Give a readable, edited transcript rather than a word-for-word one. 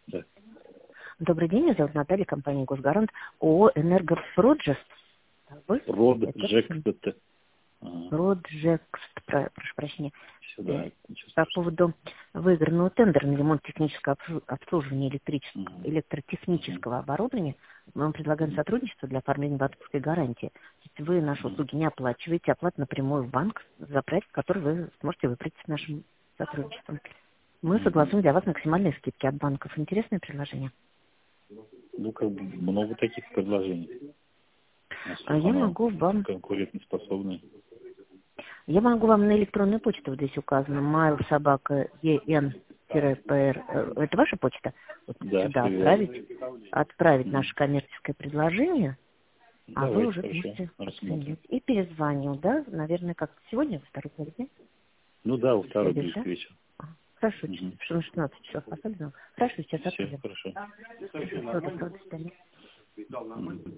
Да. Добрый день, меня зовут Наталья, компания «Госгарант», ООО «Энергопроджект». Вы? Проджект. Проджекст, прошу прощения. Сюда. По поводу выигранного тендера на ремонт технического обслуживания электротехнического оборудования мы вам предлагаем сотрудничество для оформления банковской гарантии. То есть вы наши услуги не оплачиваете, оплата напрямую в банк за проект, который вы сможете выбрать с нашим сотрудничеством. Мы согласуем для вас максимальные скидки от банков. Интересное предложение? Ну, как бы много таких предложений. Я могу вам... Конкурентоспособные. Я могу вам на электронную почту, вот здесь указано, mail@en-pr, это ваша почта? Вот Да, сюда отправить наше коммерческое предложение, а вы уже можете оценить. И перезвоню, да? Наверное, как сегодня, во второй половине? Ну да, во второй ближе к вечеру. Хорошо, что на 16 часов поставлю. Хорошо, сейчас отправим. Хорошо. Всего доброго, до свидания.